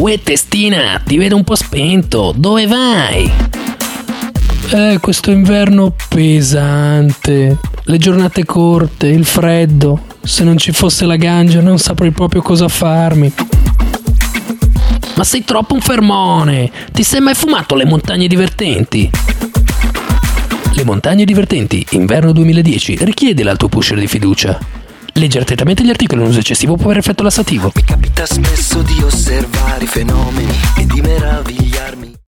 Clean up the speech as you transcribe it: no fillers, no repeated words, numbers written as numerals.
Uè testina, ti vedo un po' spento, dove vai? Questo inverno pesante, le giornate corte, il freddo. Se non ci fosse la ganja non saprei proprio cosa farmi. Ma sei troppo un fermone, ti sei mai fumato le montagne divertenti? Le montagne divertenti, inverno 2010, richiede l'alto pusher di fiducia. Leggi attentamente gli articoli, un uso eccessivo può avere effetto lassativo. Mi capita spesso di osservare i fenomeni e di meravigliarmi.